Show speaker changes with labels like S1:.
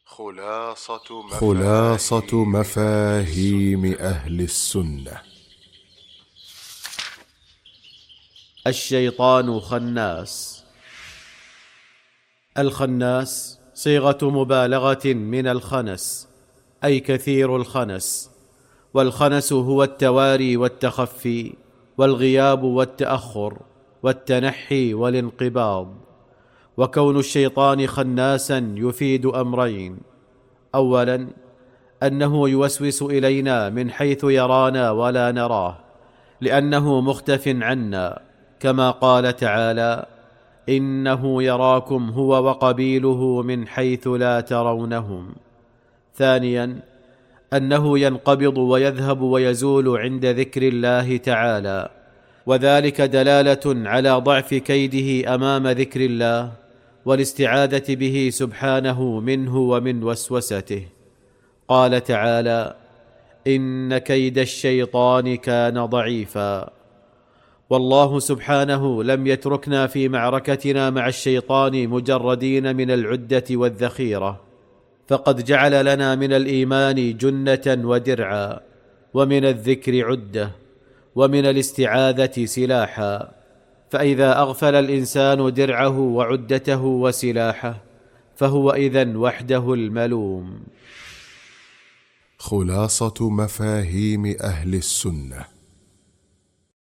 S1: خلاصة مفاهيم أهل السنة.
S2: الشيطان خناس. الخناس صيغة مبالغة من الخنس، أي كثير الخنس، والخنس هو التواري والتخفي والغياب والتأخر والتنحي والانقباض. وكون الشيطان خناسا يفيد أمرين: أولا، أنه يوسوس إلينا من حيث يرانا ولا نراه، لأنه مختف عنا، كما قال تعالى: إنه يراكم هو وقبيله من حيث لا ترونهم. ثانيا، أنه ينقبض ويذهب ويزول عند ذكر الله تعالى، وذلك دلالة على ضعف كيده أمام ذكر الله والاستعاذة به سبحانه منه ومن وسوسته. قال تعالى: إن كيد الشيطان كان ضعيفا. والله سبحانه لم يتركنا في معركتنا مع الشيطان مجردين من العدة والذخيرة، فقد جعل لنا من الإيمان جنة ودرعا، ومن الذكر عدة، ومن الاستعاذة سلاحا. فإذا أغفل الإنسان درعه وعدته وسلاحه فهو إذن وحده الملوم.
S1: خلاصة مفاهيم أهل السنة.